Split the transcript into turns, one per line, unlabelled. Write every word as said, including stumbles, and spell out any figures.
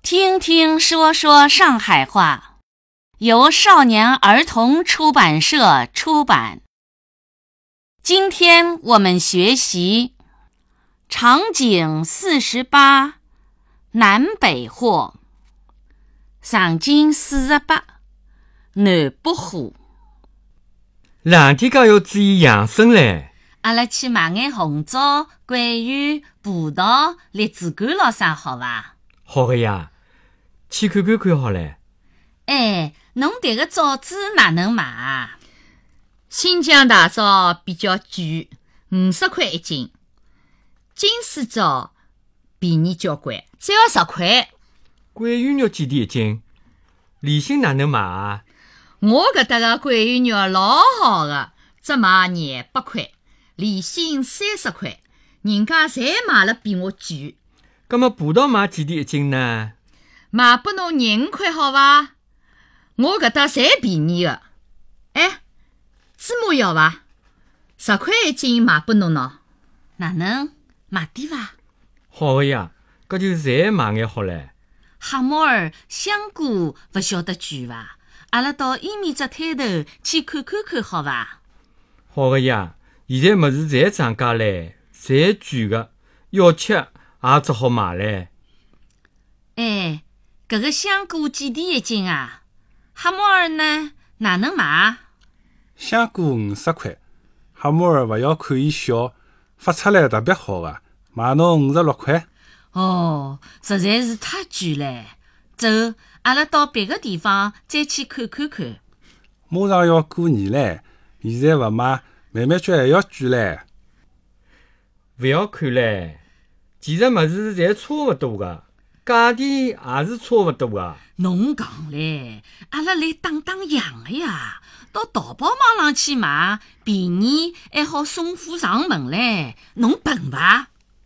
听听说说上海话，由少年儿童出版社出版。今天我们学习场景四十八，南北货。场景四十八，南北货。
冷天家要注意养生嘞。
阿拉去买眼红枣、桂圆、葡萄、荔枝干咾啥好伐？
好个呀，去看看看好嘞。
哎，侬迭个枣子哪能买啊？
新疆大枣比较贵，五十块一斤。金丝枣便宜交关，只要十块。
桂圆肉几钿一斤？利心哪能买啊？
我搿搭个桂圆肉老好个，只卖廿八块，利心三十块，人家侪卖了比我贵。
葛末葡萄卖几钿一斤呢？
卖拨侬廿五块好伐？我搿搭侪便宜个。哎，芝麻要伐？十块一斤卖拨侬喏。
哪能买点伐？
好个呀，搿就侪买眼好唻。
蛤蟆儿、香菇勿晓得贵伐？阿拉到伊面只摊头去看看看好伐？
好个呀，现在物事侪涨价唻，侪贵个，要吃也只好买唻。
哎，搿个香菇几钿一斤啊？蛤蟆儿呢？哪能买？
香菇五十块，蛤蟆儿勿要看伊小，发出来特别好个，卖侬五十六块。
哦，实在是太贵了。走，阿拉到别个地方再去看看看。
马上要过年唻，现在勿买，慢慢叫还要贵唻。
勿要看唻，其实物事侪差勿多个，价钿也是差勿多个。
侬讲嘞，阿拉来打打样个呀，到淘宝网上去买，便宜还好送货上门嘞，侬笨伐？